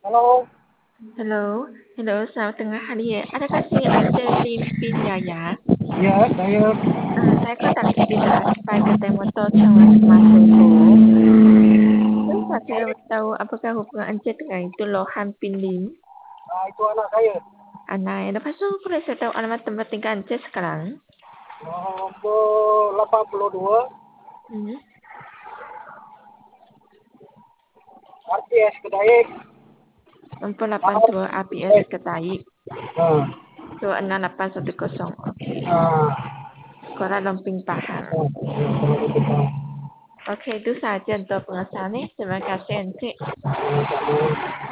Halo, Halo, halo, selamat tengah hari ya. Adakah si Aceh Limpin Yaya? ya saya Saya kontak Ipin supaya ketemu motor sama semasa itu. Terus saya tahu apakah hubungan Aceh dengan itu Lohan Pin Lim. itu anak saya. Anak, lepas tu boleh saya tahu alamat tempat tinggal Aceh sekarang? Nomor 82 Hmm. RTS Kedaik. Nomor Nomor 82 APS Ketaik. Nah, 26810. Okey. nah, Sekolah Lomping Pahang. kalau kita Okey, itu saja untuk pengesahan ni. Terima kasih Encik. sama-sama.